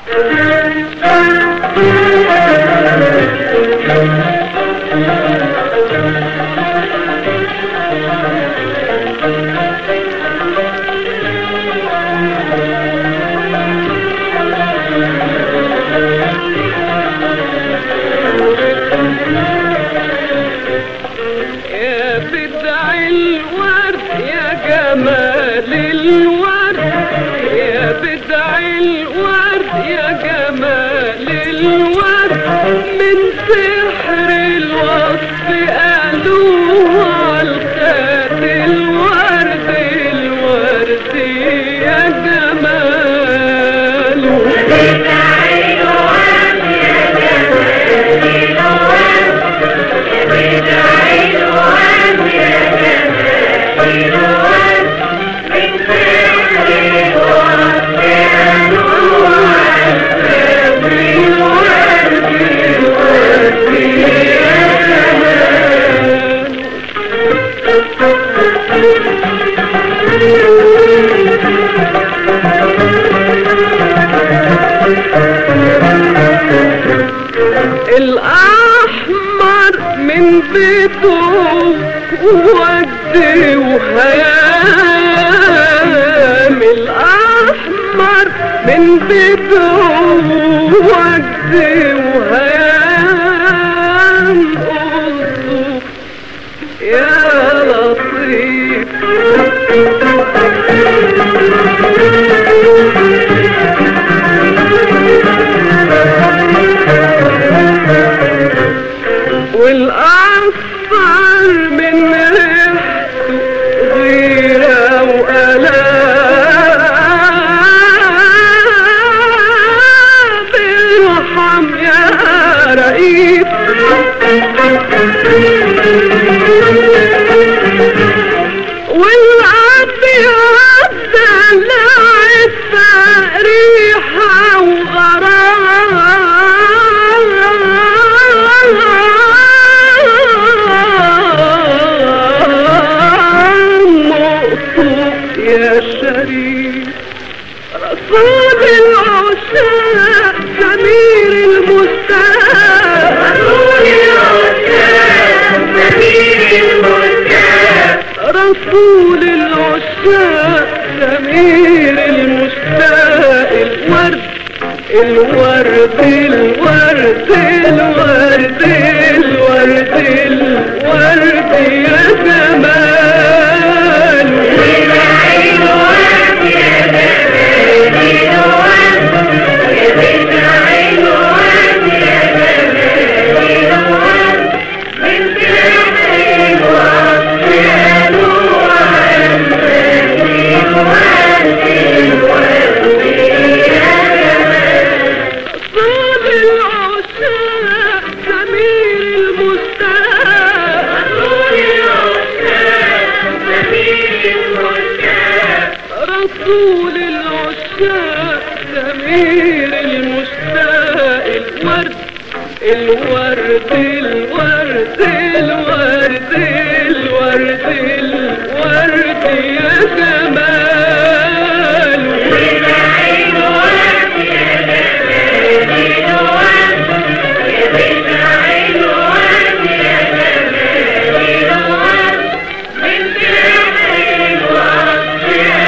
الأحمر من بيته ودي وهيام، الأحمر من بيته ودي وهيام، قصده يا لطيف والأصفر من ريحته غيرة وألام، ارحم يا رئيس والأبيض دلعت ريحة يا شريف رسول العشاق سمير المشتاق، رسول العشاق سمير المشتاق، رسول العشاق سمير المشتاق، الورد الورد الورد الورد الورد الورد يا جمال رسول العشاق سمير المشتاق، الورد الورد الورد الورد الورد الورد يا جمال والعين ورد يا جمال الورد يا بنت عين ورد يا جمال الورد بنت عين ورد يا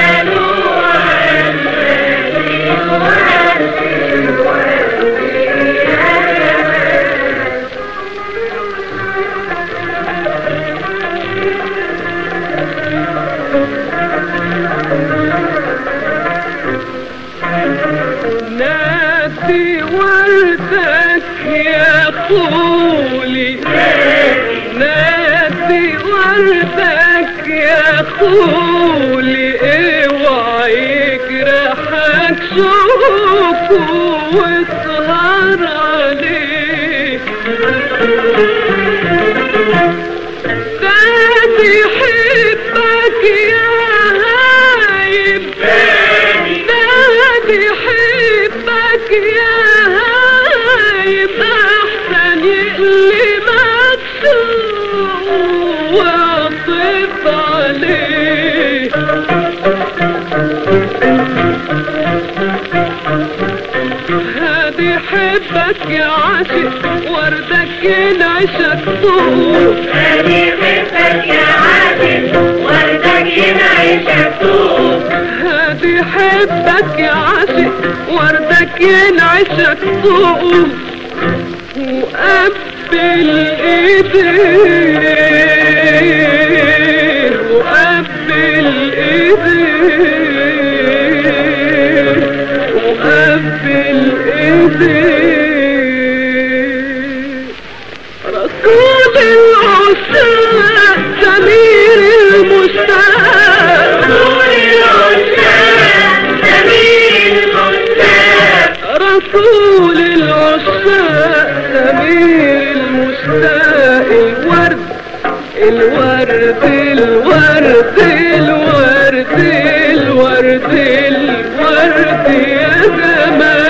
نادي وردك يا خولي، نادي وردك يا خولي، اوعى يجرحك شوفه واسهر عليه، نادي يحبك يا هايب، نادي يحبك يا هايب، احسن يقلبك سوء واعطف عليه، بيحبك يا عاشق وردك ينعشك طوب. ده بيحبك يا عاشق وردك ينعشك طوب. هادي يحبك يا عاشق وردك ينعشك طوب. وقبل ايديه وقبل ايديه وقبل ايديه. رسول العشاق سمير المشتاق. رسول العشاق سمير المشتاق. رسول العشاق سمير المشتاق. الورد الورد الورد الورد الورد الورد يا جمال